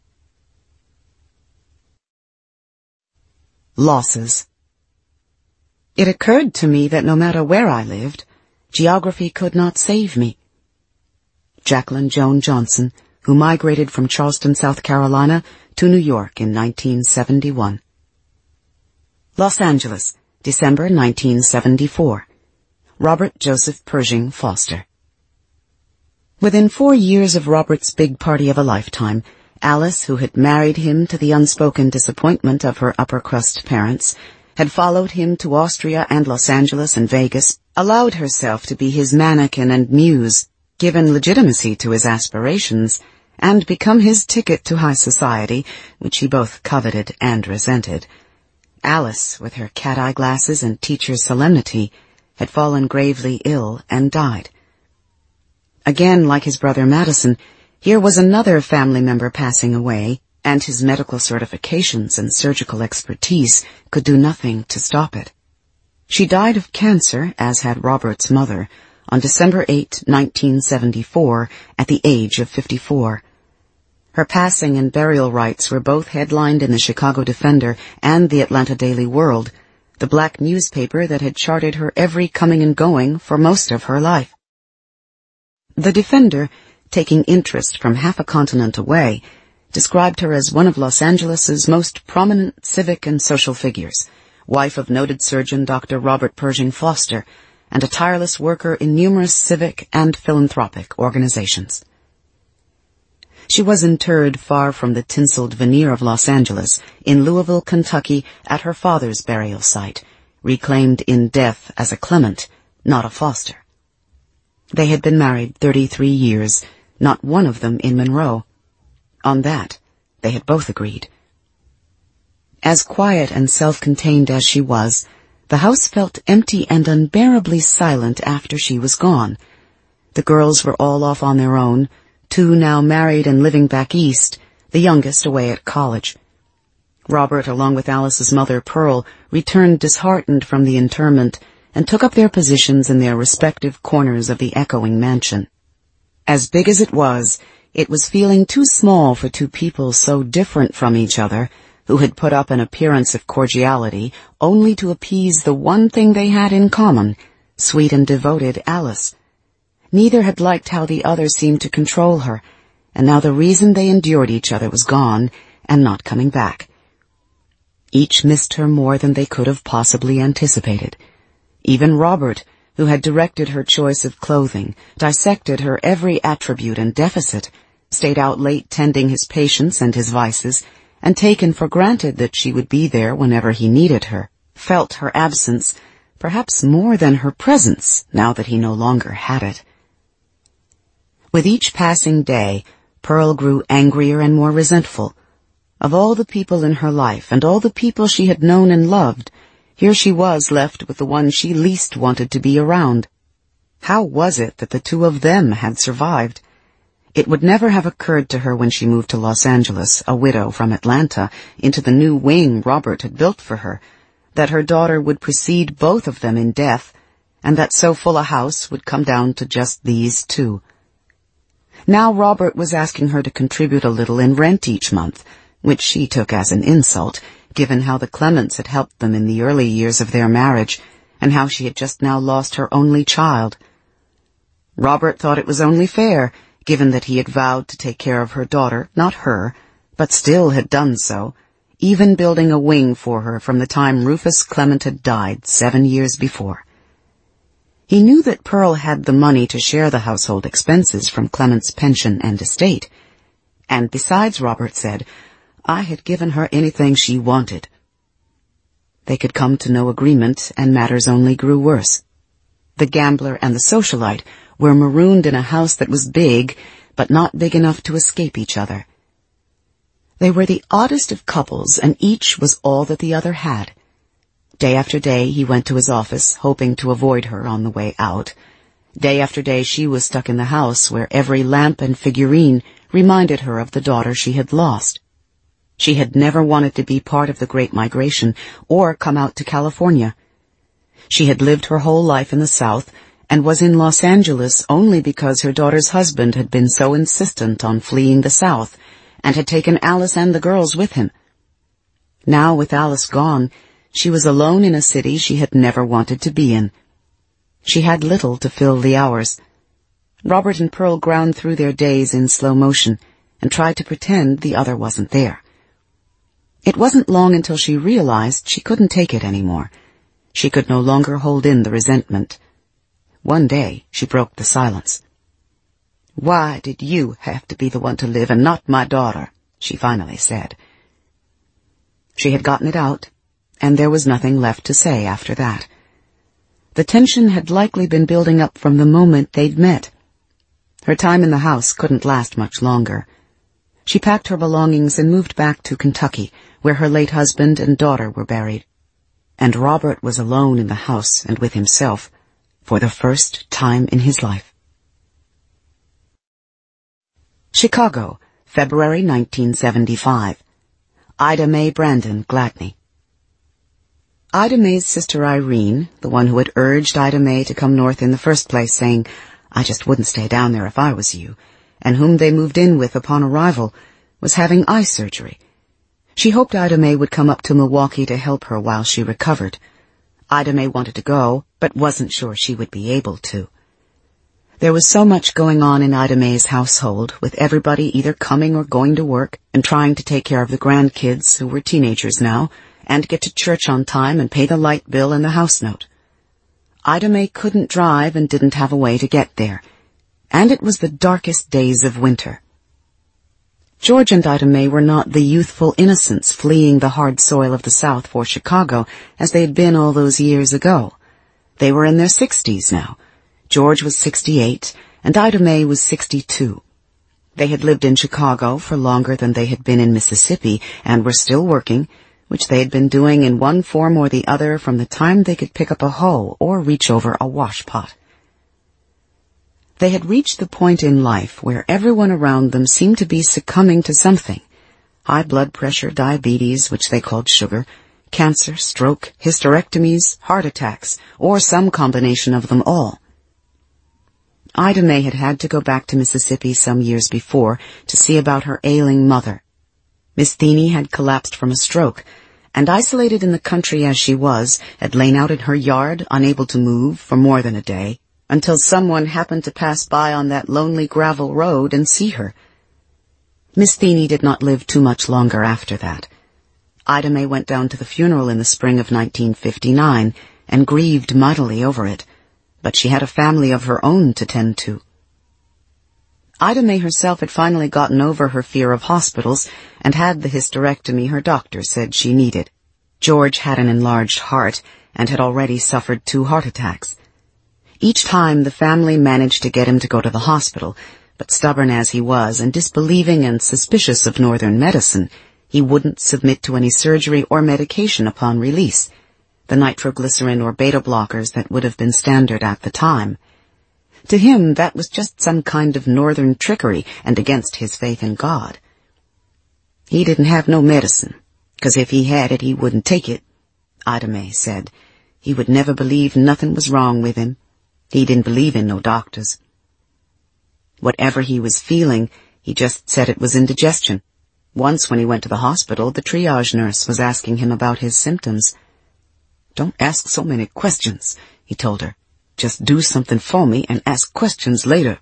Losses. It occurred to me that no matter where I lived, geography could not save me. Jacqueline Joan Johnson, who migrated from Charleston, South Carolina, to New York in 1971. Los Angeles, December 1974. Robert Joseph Pershing Foster. Within 4 years of Robert's big party of a lifetime, Alice, who had married him to the unspoken disappointment of her upper-crust parents, had followed him to Austria and Los Angeles and Vegas, allowed herself to be his mannequin and muse, given legitimacy to his aspirations, and become his ticket to high society, which he both coveted and resented. Alice, with her cat-eye glasses and teacher's solemnity, had fallen gravely ill and died. Again, like his brother Madison, here was another family member passing away, and his medical certifications and surgical expertise could do nothing to stop it. She died of cancer, as had Robert's mother, on December 8, 1974, at the age of 54. Her passing and burial rites were both headlined in the Chicago Defender and the Atlanta Daily World, the black newspaper that had charted her every coming and going for most of her life. The Defender, taking interest from half a continent away, described her as one of Los Angeles's most prominent civic and social figures, wife of noted surgeon Dr. Robert Pershing Foster, and a tireless worker in numerous civic and philanthropic organizations. She was interred far from the tinseled veneer of Los Angeles, in Louisville, Kentucky, at her father's burial site, reclaimed in death as a Clement, not a Foster. They had been married 33 years, not one of them in Monroe. On that, they had both agreed. As quiet and self-contained as she was, the house felt empty and unbearably silent after she was gone. The girls were all off on their own, 2 now married and living back east, the youngest away at college. Robert, along with Alice's mother, Pearl, returned disheartened from the interment and took up their positions in their respective corners of the echoing mansion. As big as it was feeling too small for 2 people so different from each other, who had put up an appearance of cordiality only to appease the one thing they had in common, sweet and devoted Alice. Neither had liked how the other seemed to control her, and now the reason they endured each other was gone and not coming back. Each missed her more than they could have possibly anticipated. Even Robert, who had directed her choice of clothing, dissected her every attribute and deficit, stayed out late tending his patients and his vices, and taken for granted that she would be there whenever he needed her, felt her absence, perhaps more than her presence, now that he no longer had it. With each passing day, Pearl grew angrier and more resentful. Of all the people in her life and all the people she had known and loved, here she was left with the one she least wanted to be around. How was it that the 2 of them had survived? It would never have occurred to her when she moved to Los Angeles, a widow from Atlanta, into the new wing Robert had built for her, that her daughter would precede both of them in death, and that so full a house would come down to just these 2. Now Robert was asking her to contribute a little in rent each month, which she took as an insult, given how the Clements had helped them in the early years of their marriage, and how she had just now lost her only child. Robert thought it was only fair, given that he had vowed to take care of her daughter, not her, but still had done so, even building a wing for her from the time Rufus Clement had died 7 years before. He knew that Pearl had the money to share the household expenses from Clement's pension and estate, and besides, Robert said, I had given her anything she wanted. They could come to no agreement, and matters only grew worse. The gambler and the socialite were marooned in a house that was big, but not big enough to escape each other. They were the oddest of couples, and each was all that the other had. Day after day he went to his office, hoping to avoid her on the way out. Day after day she was stuck in the house, where every lamp and figurine reminded her of the daughter she had lost. She had never wanted to be part of the Great Migration, or come out to California. She had lived her whole life in the South, and was in Los Angeles only because her daughter's husband had been so insistent on fleeing the South, and had taken Alice and the girls with him. Now, with Alice gone, she was alone in a city she had never wanted to be in. She had little to fill the hours. Robert and Pearl ground through their days in slow motion, and tried to pretend the other wasn't there. It wasn't long until she realized she couldn't take it anymore. She could no longer hold in the resentment. One day, she broke the silence. "Why did you have to be the one to live and not my daughter?" she finally said. She had gotten it out, and there was nothing left to say after that. The tension had likely been building up from the moment they'd met. Her time in the house couldn't last much longer. She packed her belongings and moved back to Kentucky, where her late husband and daughter were buried. And Robert was alone in the house and with himself, for the first time in his life. Chicago, February 1975. Ida Mae Brandon Gladney. Ida Mae's sister Irene, the one who had urged Ida Mae to come north in the first place, saying, "I just wouldn't stay down there if I was you," and whom they moved in with upon arrival, was having eye surgery. She hoped Ida Mae would come up to Milwaukee to help her while she recovered. Ida Mae wanted to go, but wasn't sure she would be able to. There was so much going on in Ida Mae's household, with everybody either coming or going to work, and trying to take care of the grandkids, who were teenagers now, and get to church on time and pay the light bill and the house note. Ida Mae couldn't drive and didn't have a way to get there, and it was the darkest days of winter. George and Ida Mae were not the youthful innocents fleeing the hard soil of the South for Chicago as they had been all those years ago. They were in their 60s now. George was 68, and Ida Mae was 62. They had lived in Chicago for longer than they had been in Mississippi, and were still working, which they had been doing in one form or the other from the time they could pick up a hoe or reach over a washpot. They had reached the point in life where everyone around them seemed to be succumbing to something: high blood pressure, diabetes, which they called sugar, cancer, stroke, hysterectomies, heart attacks, or some combination of them all. Ida Mae had had to go back to Mississippi some years before to see about her ailing mother. Miss Thiene had collapsed from a stroke, and isolated in the country as she was, had lain out in her yard, unable to move, for more than a day, until someone happened to pass by on that lonely gravel road and see her. Miss Thiene did not live too much longer after that. Ida Mae went down to the funeral in the spring of 1959, and grieved mightily over it, but she had a family of her own to tend to. Ida Mae herself had finally gotten over her fear of hospitals, and had the hysterectomy her doctor said she needed. George had an enlarged heart, and had already suffered 2 heart attacks. Each time the family managed to get him to go to the hospital, but stubborn as he was and disbelieving and suspicious of northern medicine, he wouldn't submit to any surgery or medication upon release, the nitroglycerin or beta blockers that would have been standard at the time. To him, that was just some kind of northern trickery and against his faith in God. He didn't have no medicine, 'cause if he had it, he wouldn't take it, Ida Mae said. He would never believe nothing was wrong with him. He didn't believe in no doctors. Whatever he was feeling, he just said it was indigestion. Once when he went to the hospital, the triage nurse was asking him about his symptoms. "Don't ask so many questions," he told her. "Just do something for me and ask questions later."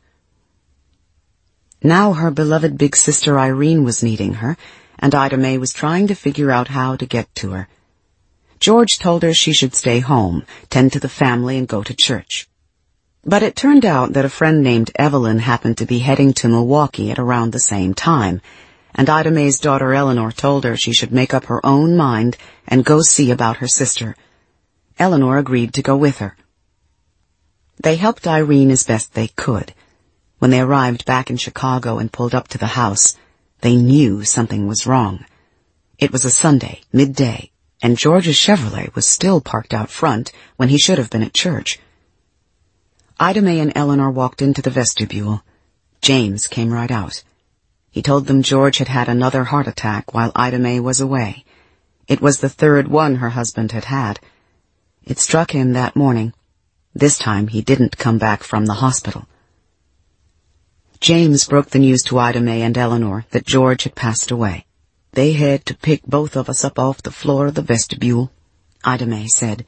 Now her beloved big sister Irene was needing her, and Ida May was trying to figure out how to get to her. George told her she should stay home, tend to the family, and go to church. But it turned out that a friend named Evelyn happened to be heading to Milwaukee at around the same time, and Ida May's daughter Eleanor told her she should make up her own mind and go see about her sister. Eleanor agreed to go with her. They helped Irene as best they could. When they arrived back in Chicago and pulled up to the house, they knew something was wrong. It was a Sunday, midday, and George's Chevrolet was still parked out front when he should have been at church. Ida May and Eleanor walked into the vestibule. James came right out. He told them George had had another heart attack while Ida May was away. It was the third one her husband had had. It struck him that morning. This time he didn't come back from the hospital. James broke the news to Ida May and Eleanor that George had passed away. "They had to pick both of us up off the floor of the vestibule," Ida May said.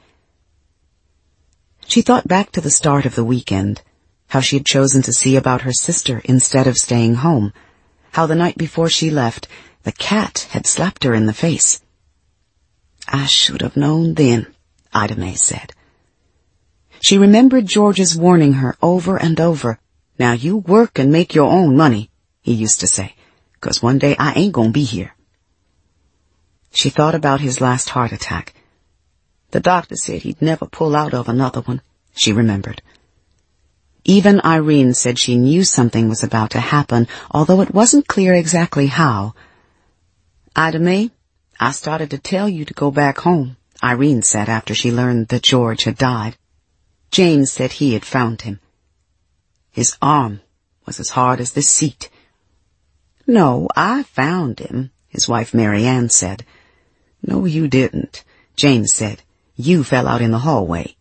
She thought back to the start of the weekend, how she had chosen to see about her sister instead of staying home, how the night before she left, the cat had slapped her in the face. "I should have known then," Ida May said. She remembered George's warning her over and over. "Now you work and make your own money," he used to say, "'cause one day I ain't gonna be here." She thought about his last heart attack. The doctor said he'd never pull out of another one, she remembered. Even Irene said she knew something was about to happen, although it wasn't clear exactly how. "Ida May, I started to tell you to go back home," Irene said after she learned that George had died. James said he had found him. "His arm was as hard as this seat." "No, I found him," his wife Mary Ann said. "No, you didn't," James said. "You fell out in the hallway."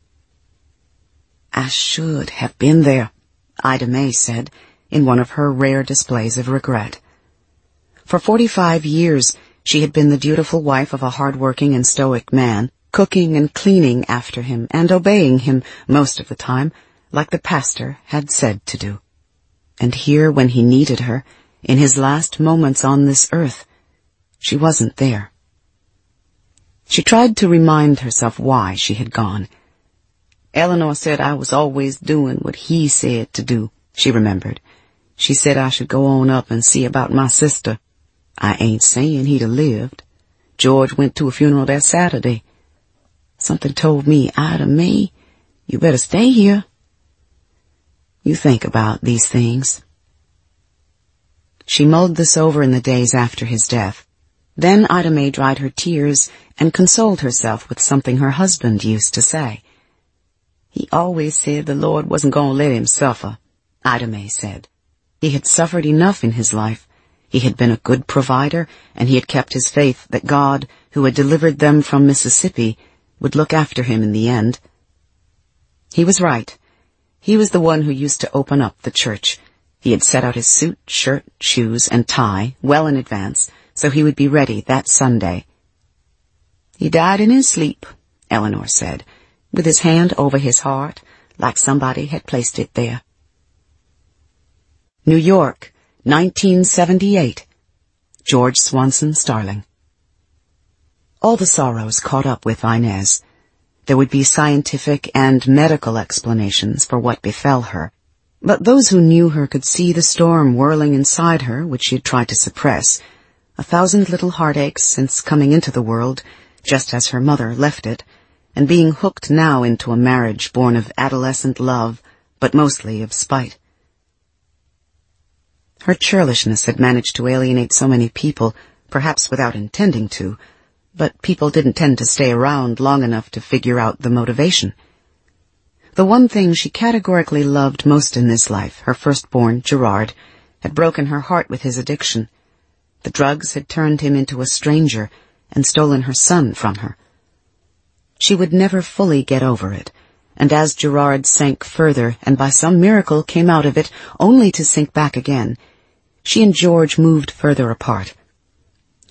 "I should have been there," Ida May said, in one of her rare displays of regret. For 45 years, she had been the dutiful wife of a hard-working and stoic man, cooking and cleaning after him and obeying him most of the time, like the pastor had said to do. And here, when he needed her, in his last moments on this earth, she wasn't there. She tried to remind herself why she had gone. "Eleanor said I was always doing what he said to do," she remembered. "She said I should go on up and see about my sister. I ain't saying he'd have lived. George went to a funeral that Saturday. Something told me, Ida May, you better stay here." You think about these things. She mulled this over in the days after his death. Then Ida May dried her tears and consoled herself with something her husband used to say. "He always said the Lord wasn't going to let him suffer," Ida May said. He had suffered enough in his life. He had been a good provider, and he had kept his faith that God, who had delivered them from Mississippi, would look after him in the end. He was right. He was the one who used to open up the church. He had set out his suit, shirt, shoes, and tie well in advance, so he would be ready that Sunday. "He died in his sleep," Eleanor said, with his hand over his heart, like somebody had placed it there. New York, 1978. George Swanson Starling. All the sorrows caught up with Inez. There would be scientific and medical explanations for what befell her, but those who knew her could see the storm whirling inside her, which she had tried to suppress, 1,000 little heartaches since coming into the world, just as her mother left it, and being hooked now into a marriage born of adolescent love, but mostly of spite. Her churlishness had managed to alienate so many people, perhaps without intending to, but people didn't tend to stay around long enough to figure out the motivation. The one thing she categorically loved most in this life, her firstborn, Gerard, had broken her heart with his addiction. The drugs had turned him into a stranger and stolen her son from her. She would never fully get over it, and as Gerard sank further and by some miracle came out of it only to sink back again, she and George moved further apart,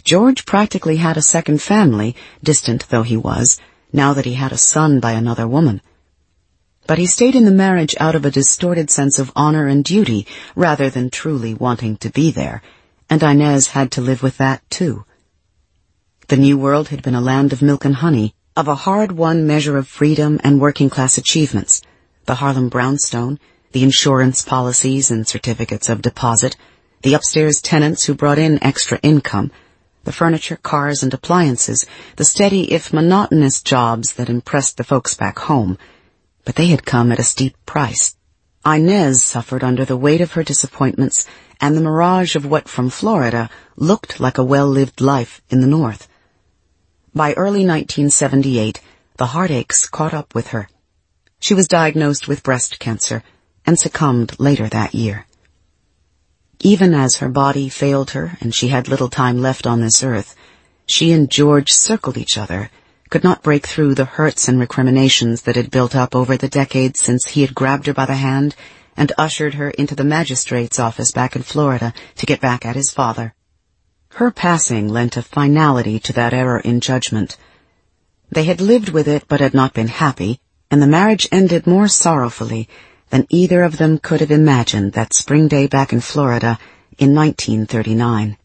George practically had a second family, distant though he was, now that he had a son by another woman. But he stayed in the marriage out of a distorted sense of honor and duty, rather than truly wanting to be there, and Inez had to live with that, too. The New World had been a land of milk and honey, of a hard-won measure of freedom and working-class achievements. The Harlem brownstone, the insurance policies and certificates of deposit, the upstairs tenants who brought in extra income, the furniture, cars, and appliances, the steady if monotonous jobs that impressed the folks back home. But they had come at a steep price. Inez suffered under the weight of her disappointments and the mirage of what from Florida looked like a well-lived life in the North. By early 1978, the heartaches caught up with her. She was diagnosed with breast cancer and succumbed later that year. Even as her body failed her and she had little time left on this earth, she and George circled each other, could not break through the hurts and recriminations that had built up over the decades since he had grabbed her by the hand and ushered her into the magistrate's office back in Florida to get back at his father. Her passing lent a finality to that era in judgment. They had lived with it but had not been happy, and the marriage ended more sorrowfully than either of them could have imagined that spring day back in Florida in 1939.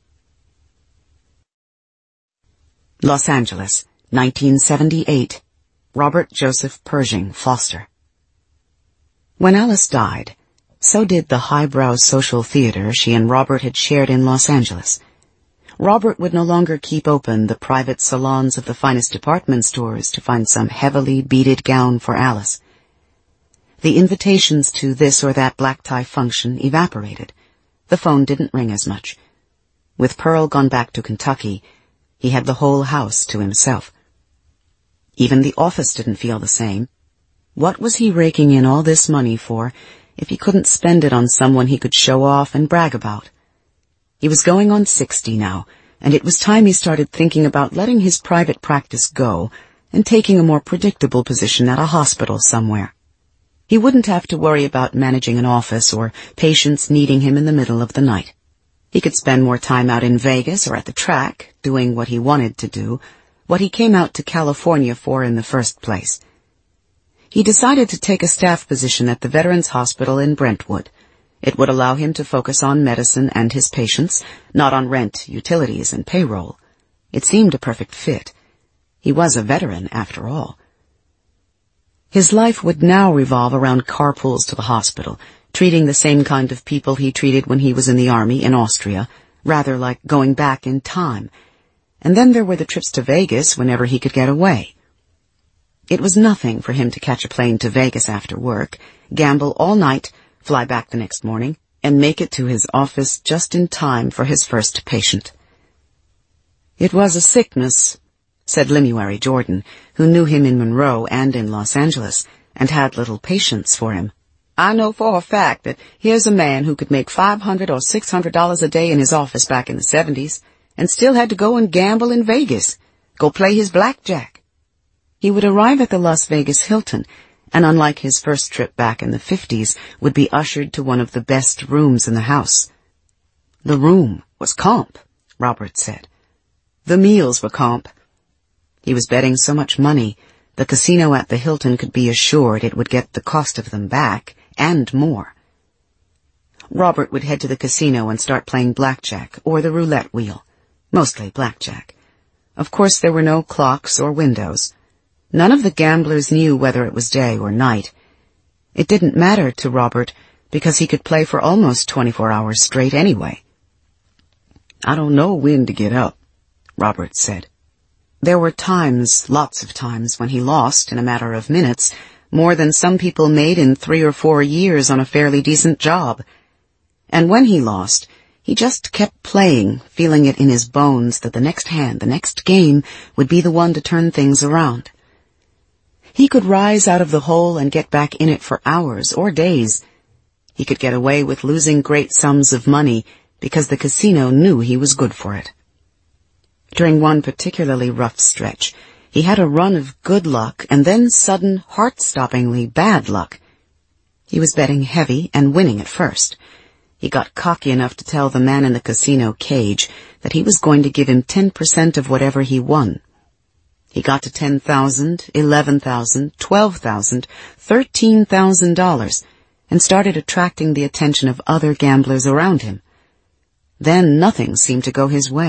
Los Angeles, 1978. Robert Joseph Pershing Foster. When Alice died, so did the highbrow social theater she and Robert had shared in Los Angeles. Robert would no longer keep open the private salons of the finest department stores to find some heavily beaded gown for Alice. The invitations to this or that black tie function evaporated. The phone didn't ring as much. With Pearl gone back to Kentucky, he had the whole house to himself. Even the office didn't feel the same. What was he raking in all this money for if he couldn't spend it on someone he could show off and brag about? He was going on 60 now, and it was time he started thinking about letting his private practice go and taking a more predictable position at a hospital somewhere. He wouldn't have to worry about managing an office or patients needing him in the middle of the night. He could spend more time out in Vegas or at the track, doing what he wanted to do, what he came out to California for in the first place. He decided to take a staff position at the Veterans Hospital in Brentwood. It would allow him to focus on medicine and his patients, not on rent, utilities, and payroll. It seemed a perfect fit. He was a veteran, after all. His life would now revolve around carpools to the hospital, treating the same kind of people he treated when he was in the army in Austria, rather like going back in time. And then there were the trips to Vegas whenever he could get away. It was nothing for him to catch a plane to Vegas after work, gamble all night, fly back the next morning, and make it to his office just in time for his first patient. It was a sickness, said Lemuel Jordan, who knew him in Monroe and in Los Angeles, and had little patience for him. I know for a fact that here's a man who could make $500 or $600 a day in his office back in the 70s, and still had to go and gamble in Vegas, go play his blackjack. He would arrive at the Las Vegas Hilton, and unlike his first trip back in the 50s, would be ushered to one of the best rooms in the house. The room was comp, Robert said. The meals were comp. He was betting so much money, the casino at the Hilton could be assured it would get the cost of them back, and more. Robert would head to the casino and start playing blackjack, or the roulette wheel. Mostly blackjack. Of course there were no clocks or windows. None of the gamblers knew whether it was day or night. It didn't matter to Robert, because he could play for almost 24 hours straight anyway. I don't know when to get up, Robert said. There were times, lots of times, when he lost, in a matter of minutes, more than some people made in 3 or 4 years on a fairly decent job. And when he lost, he just kept playing, feeling it in his bones that the next hand, the next game, would be the one to turn things around. He could rise out of the hole and get back in it for hours or days. He could get away with losing great sums of money because the casino knew he was good for it. During one particularly rough stretch, he had a run of good luck and then sudden, heart-stoppingly bad luck. He was betting heavy and winning at first. He got cocky enough to tell the man in the casino cage that he was going to give him 10% of whatever he won. He got to $10,000, $11,000, $12,000, $13,000, and started attracting the attention of other gamblers around him. Then nothing seemed to go his way.